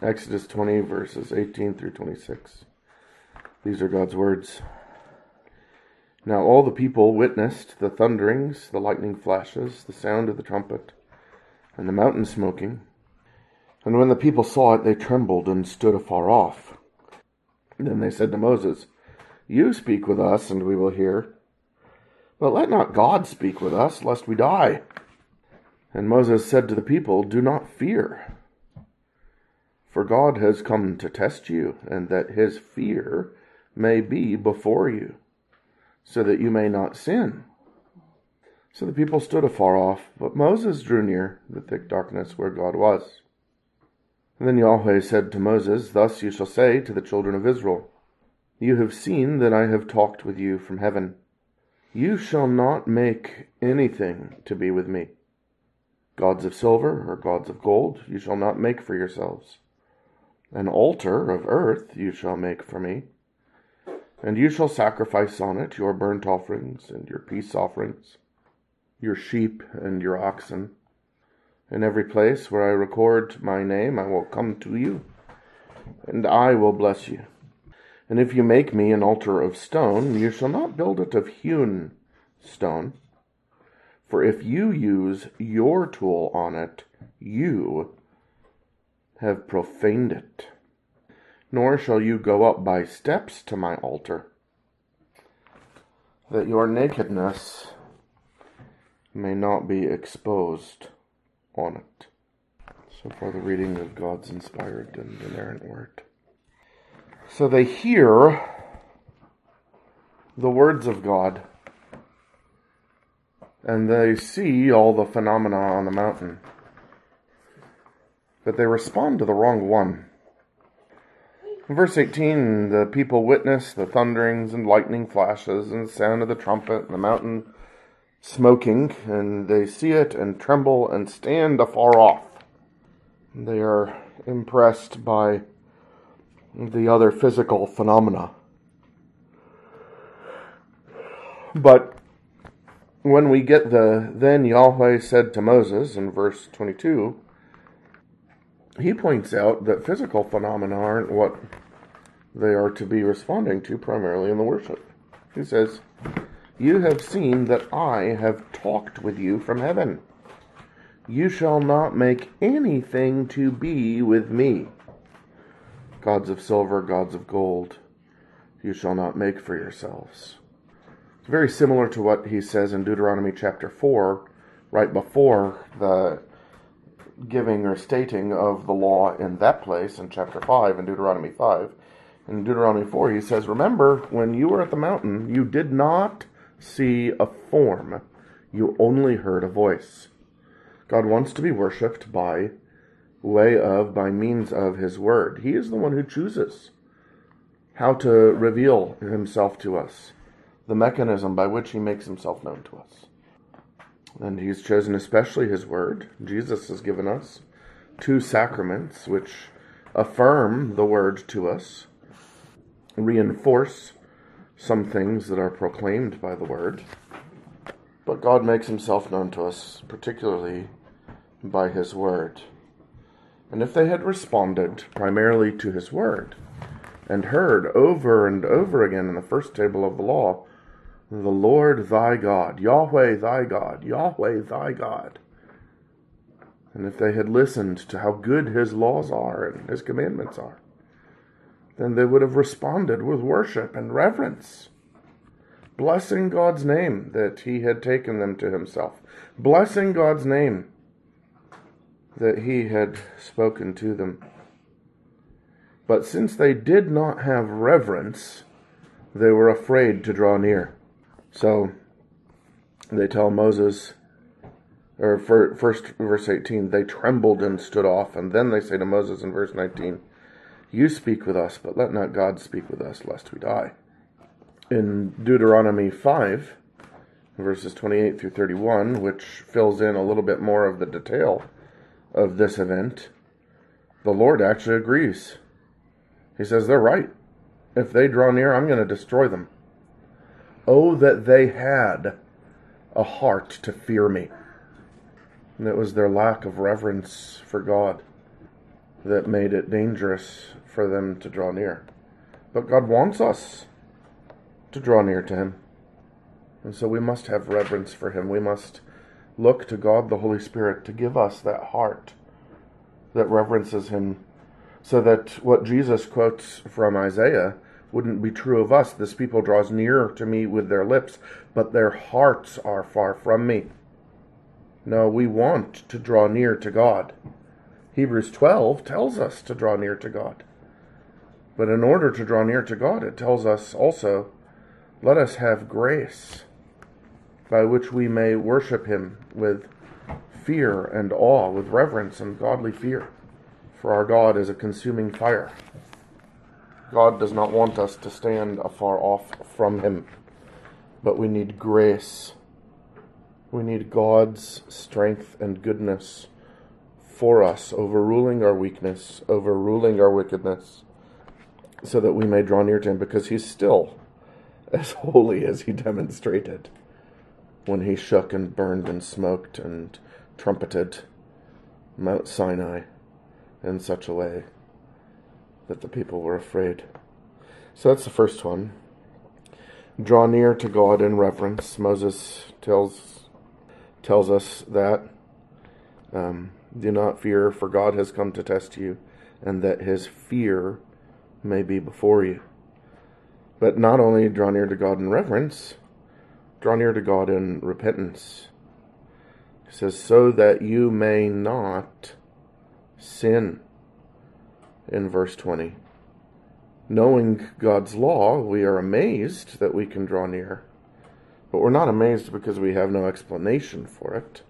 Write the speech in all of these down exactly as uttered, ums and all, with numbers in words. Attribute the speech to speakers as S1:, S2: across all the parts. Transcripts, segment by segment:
S1: Exodus twenty, verses eighteen through twenty-six. These are God's words. Now all the people witnessed the thunderings, the lightning flashes, the sound of the trumpet, and the mountain smoking. And when the people saw it, they trembled and stood afar off. Then they said to Moses, "You speak with us, and we will hear. But let not God speak with us, lest we die." And Moses said to the people, "Do not fear, for God has come to test you, and that his fear may be before you, so that you may not sin." So the people stood afar off, but Moses drew near the thick darkness where God was. And then Yahweh said to Moses, "Thus you shall say to the children of Israel, You have seen that I have talked with you from heaven. You shall not make anything to be with me. Gods of silver or gods of gold you shall not make for yourselves. An altar of earth you shall make for me, and you shall sacrifice on it your burnt offerings and your peace offerings, your sheep and your oxen. In every place where I record my name I will come to you, and I will bless you. And if you make me an altar of stone, you shall not build it of hewn stone. For if you use your tool on it, you have profaned it. Nor shall you go up by steps to my altar, that your nakedness may not be exposed on it." So far the reading of God's inspired and inerrant word. So they hear the words of God, and they see all the phenomena on the mountain, but they respond to the wrong one. In verse eighteen, the people witness the thunderings and lightning flashes and the sound of the trumpet and the mountain smoking, and they see it and tremble and stand afar off. They are impressed by the other physical phenomena. But when we get the, then Yahweh said to Moses in verse twenty-two, he points out that physical phenomena aren't what they are to be responding to primarily in the worship. He says, "You have seen that I have talked with you from heaven. You shall not make anything to be with me. Gods of silver, gods of gold, you shall not make for yourselves." It's very similar to what he says in Deuteronomy chapter four, right before the giving or stating of the law in that place in chapter five in Deuteronomy five. In Deuteronomy four he says, "Remember, when you were at the mountain, you did not see a form, you only heard a voice." God wants to be worshipped by way of, by means of his word. He is the one who chooses how to reveal himself to us, the mechanism by which he makes himself known to us. And he's chosen especially his word. Jesus has given us two sacraments which affirm the word to us, reinforce some things that are proclaimed by the word. But God makes himself known to us, particularly by his word. And if they had responded primarily to his word, and heard over and over again in the first table of the law, "The Lord thy God, Yahweh thy God, Yahweh thy God," and if they had listened to how good his laws are and his commandments are, then they would have responded with worship and reverence, blessing God's name that he had taken them to himself, blessing God's name that he had spoken to them. But since they did not have reverence, they were afraid to draw near. So they tell Moses, or for, first verse eighteen, they trembled and stood off. And then they say to Moses in verse nineteen, "You speak with us, but let not God speak with us, lest we die." In Deuteronomy five, verses twenty-eight through thirty-one, which fills in a little bit more of the detail of this event, the Lord actually agrees. He says, they're right. If they draw near, I'm going to destroy them. Oh, that they had a heart to fear me. And it was their lack of reverence for God that made it dangerous for them to draw near. But God wants us to draw near to him. And so we must have reverence for him. We must look to God, the Holy Spirit, to give us that heart that reverences him, so that what Jesus quotes from Isaiah wouldn't be true of us. This people draws near to me with their lips, but their hearts are far from me. No, we want to draw near to God. Hebrews twelve tells us to draw near to God. But in order to draw near to God, it tells us also, let us have grace by which we may worship him with fear and awe, with reverence and godly fear. For our God is a consuming fire. God does not want us to stand afar off from him, but we need grace. We need God's strength and goodness for us, overruling our weakness, overruling our wickedness, so that we may draw near to him, because he's still as holy as he demonstrated when he shook and burned and smoked and trumpeted Mount Sinai in such a way that the people were afraid. So that's the first one. Draw near to God in reverence. Moses tells tells us that. Um, do not fear, for God has come to test you, and that his fear may be before you. But not only draw near to God in reverence, draw near to God in repentance. He says, so that you may not sin, in verse twenty. Knowing God's law, we are amazed that we can draw near. But we're not amazed because we have no explanation for it.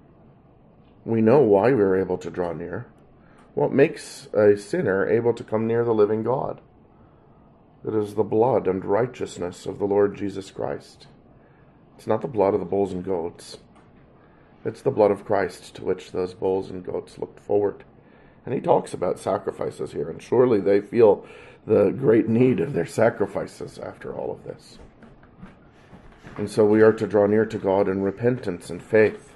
S1: We know why we're able to draw near. What makes a sinner able to come near the living God? It is the blood and righteousness of the Lord Jesus Christ. It's not the blood of the bulls and goats. It's the blood of Christ to which those bulls and goats looked forward. And he talks about sacrifices here, and surely they feel the great need of their sacrifices after all of this. And so we are to draw near to God in repentance and faith.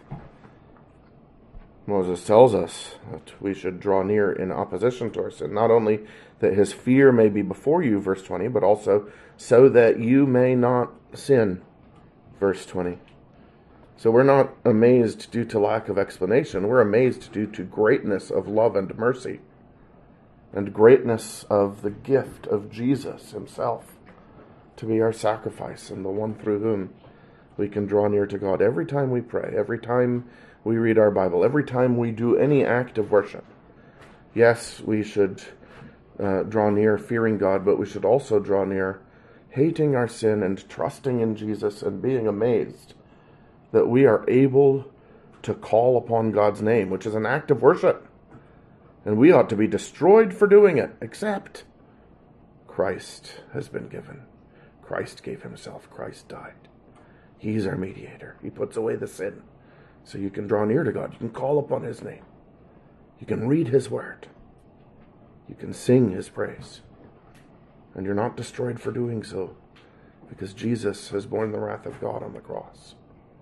S1: Moses tells us that we should draw near in opposition to our sin, not only that his fear may be before you, verse twenty, but also so that you may not sin, verse twenty. So we're not amazed due to lack of explanation. We're amazed due to greatness of love and mercy, and greatness of the gift of Jesus himself to be our sacrifice and the one through whom we can draw near to God. Every time we pray, every time we read our Bible, every time we do any act of worship, yes, we should uh, draw near fearing God, but we should also draw near hating our sin and trusting in Jesus and being amazed that we are able to call upon God's name, which is an act of worship. And we ought to be destroyed for doing it, except Christ has been given. Christ gave himself. Christ died. He's our mediator. He puts away the sin. So you can draw near to God. You can call upon his name. You can read his word. You can sing his praise. And you're not destroyed for doing so, because Jesus has borne the wrath of God on the cross.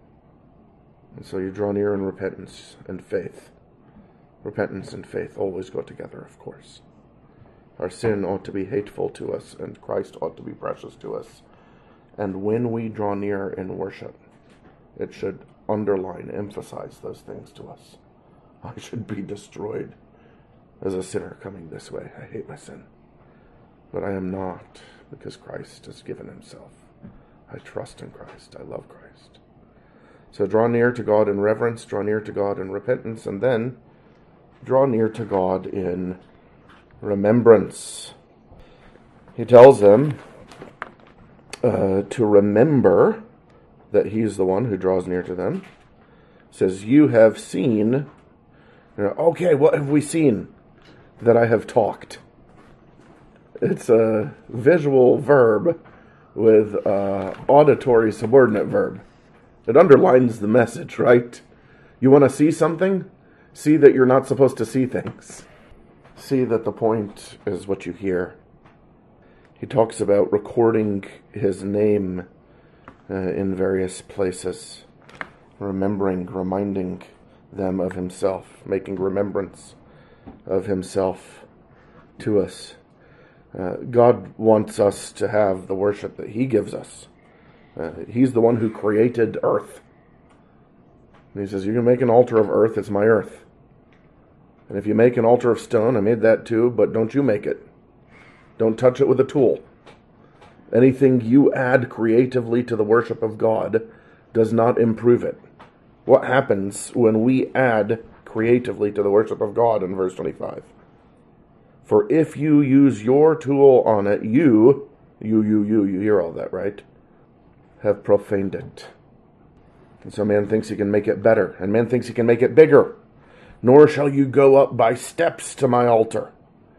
S1: And so you draw near in repentance and faith. Repentance and faith always go together, of course. Our sin ought to be hateful to us, and Christ ought to be precious to us. And when we draw near in worship, it should underline, emphasize those things to us. I should be destroyed as a sinner coming this way. I hate my sin. But I am not, because Christ has given himself. I trust in Christ. I love Christ. So draw near to God in reverence, draw near to God in repentance, and then draw near to God in remembrance. He tells them uh, to remember that he's the one who draws near to them. He says, you have seen. You know, okay, what have we seen? That I have talked. It's a visual verb with an auditory subordinate verb. It underlines the message, right? You want to see something? See that you're not supposed to see things. See that the point is what you hear. He talks about recording his name uh, in various places, remembering, reminding them of himself, making remembrance of himself to us. Uh, God wants us to have the worship that he gives us. Uh, he's the one who created earth. And he says, you can make an altar of earth, it's my earth. And if you make an altar of stone, I made that too, but don't you make it. Don't touch it with a tool. Anything you add creatively to the worship of God does not improve it. What happens when we add creatively to the worship of God in verse twenty-five? For if you use your tool on it, you, you, you, you, you hear all that, right? Have profaned it. And so man thinks he can make it better, and man thinks he can make it bigger. Nor shall you go up by steps to my altar.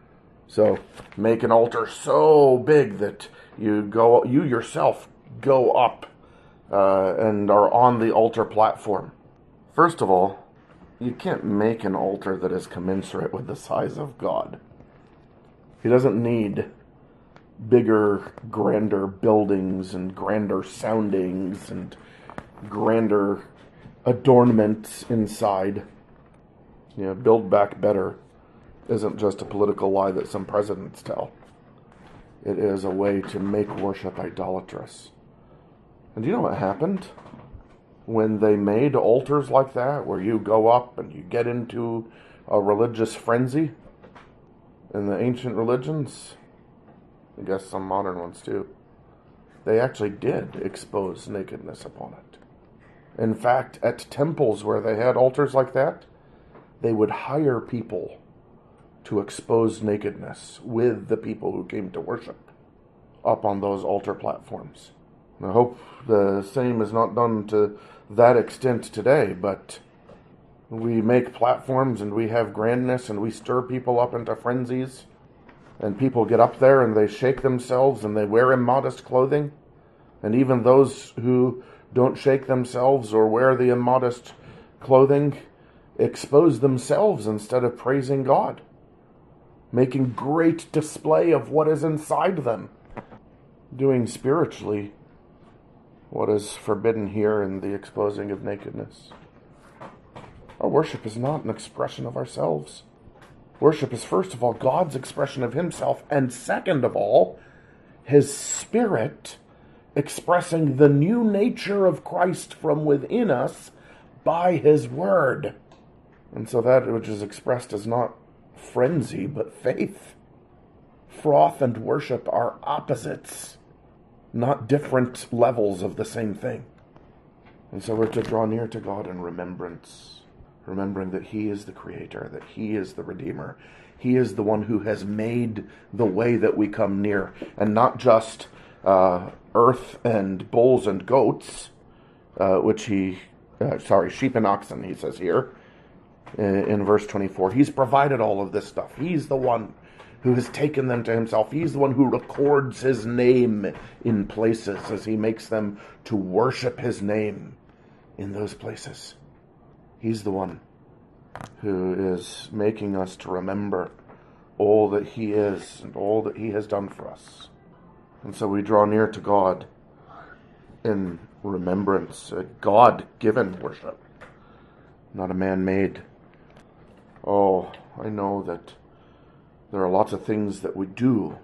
S1: So make an altar so big that you go, you yourself go up uh, and are on the altar platform. First of all, you can't make an altar that is commensurate with the size of God. He doesn't need bigger, grander buildings and grander soundings and grander adornments inside. You know, build back better isn't just a political lie that some presidents tell. It is a way to make worship idolatrous. And do you know what happened when they made altars like that, where you go up and you get into a religious frenzy? In the ancient religions, I guess some modern ones too, they actually did expose nakedness upon it. In fact, at temples where they had altars like that, they would hire people to expose nakedness with the people who came to worship up on those altar platforms. And I hope the same is not done to that extent today, but we make platforms and we have grandness and we stir people up into frenzies, and people get up there and they shake themselves and they wear immodest clothing. And even those who don't shake themselves or wear the immodest clothing expose themselves instead of praising God, making great display of what is inside them, doing spiritually what is forbidden here in the exposing of nakedness. Our worship is not an expression of ourselves. Worship is first of all God's expression of himself, and second of all, his Spirit expressing the new nature of Christ from within us by his word. And so that which is expressed is not frenzy, but faith. Froth and worship are opposites, not different levels of the same thing. And so we're to draw near to God in remembrance, remembering that he is the creator, that he is the redeemer. He is the one who has made the way that we come near, and not just uh, earth and bulls and goats, uh, which he, uh, sorry, sheep and oxen, he says here in, in verse twenty-four. He's provided all of this stuff. He's the one who has taken them to himself. He's the one who records his name in places as he makes them to worship his name in those places. He's the one who is making us to remember all that he is and all that he has done for us. And so we draw near to God in remembrance, a God-given worship, not a man-made. Oh, I know that there are lots of things that we do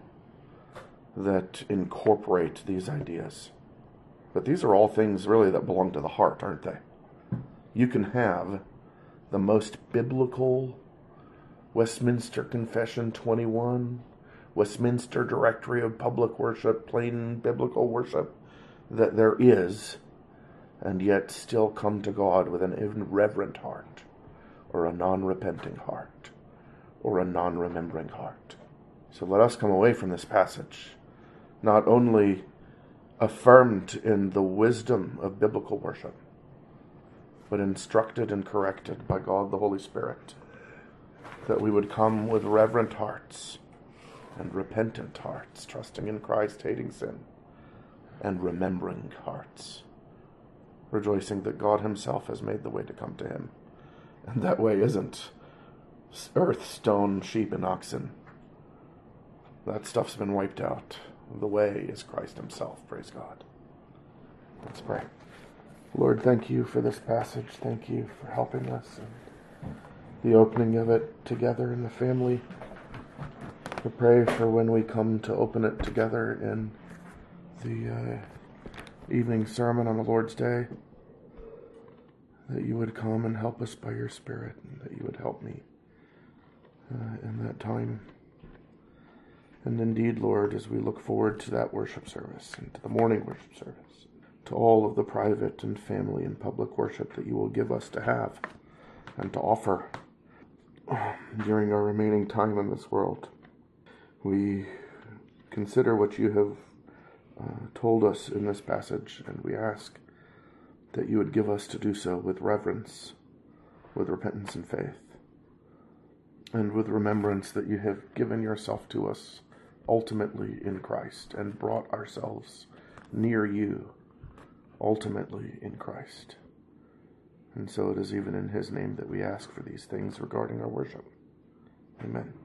S1: that incorporate these ideas. But these are all things really that belong to the heart, aren't they? You can have the most biblical Westminster Confession twenty-one, Westminster Directory of Public Worship, plain biblical worship that there is, and yet still come to God with an irreverent heart, or a non-repenting heart, or a non-remembering heart. So let us come away from this passage not only affirmed in the wisdom of biblical worship, but instructed and corrected by God the Holy Spirit, that we would come with reverent hearts and repentant hearts, trusting in Christ, hating sin, and remembering hearts, rejoicing that God himself has made the way to come to him. And that way isn't earth, stone, sheep, and oxen. That stuff's been wiped out. The way is Christ himself, praise God. Let's pray. Lord, thank you for this passage. Thank you for helping us. And the opening of it together in the family. We pray for when we come to open it together in the uh, evening sermon on the Lord's Day, that you would come and help us by your Spirit, and that you would help me uh, in that time. And indeed, Lord, as we look forward to that worship service and to the morning worship service, to all of the private and family and public worship that you will give us to have and to offer during our remaining time in this world, we consider what you have uh, told us in this passage, and we ask that you would give us to do so with reverence, with repentance and faith, and with remembrance that you have given yourself to us ultimately in Christ and brought ourselves near you ultimately in Christ. And so it is even in his name that we ask for these things regarding our worship. Amen.